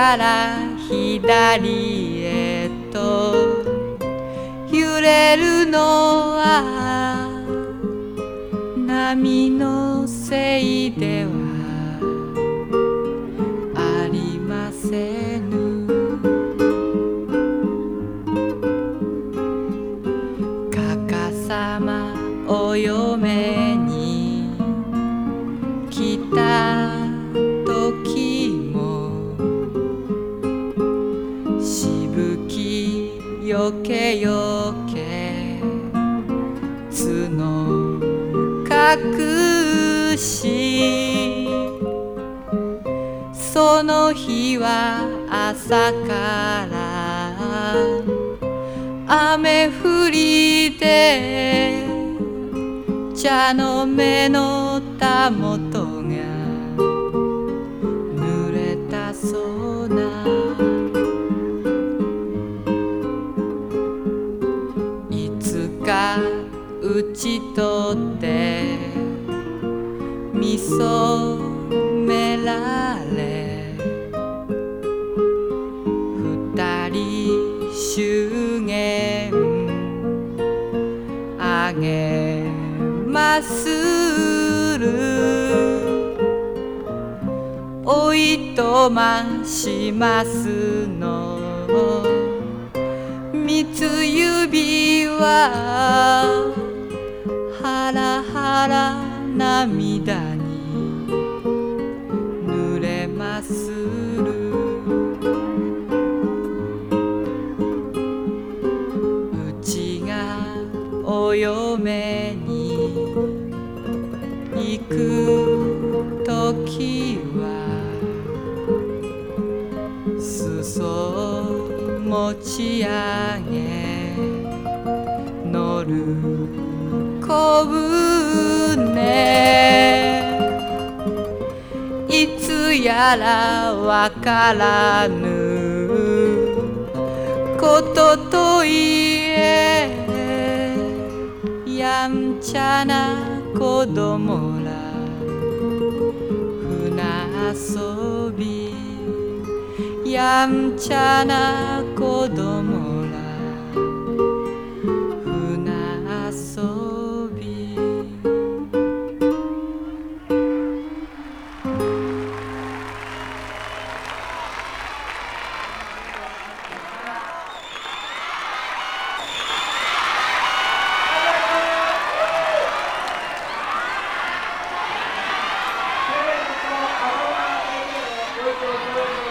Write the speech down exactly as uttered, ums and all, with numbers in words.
から左へと揺れるのは波のせいではありませぬ。かかさまお嫁に来た時もしぶきよけよけ角隠しその日は朝から雨降りで茶の芽のたもとが濡れたそうな。いつか打ち取って見初められ二人祝言あげまする。おいとましますの三つ指はハラハラ涙に濡れまする。うちがお嫁に行く時は裾持ち上げ乗る小舟いつやらわからぬことといえやんちゃな子供ら船遊びやんちゃな子供ら船遊び。 ご視聴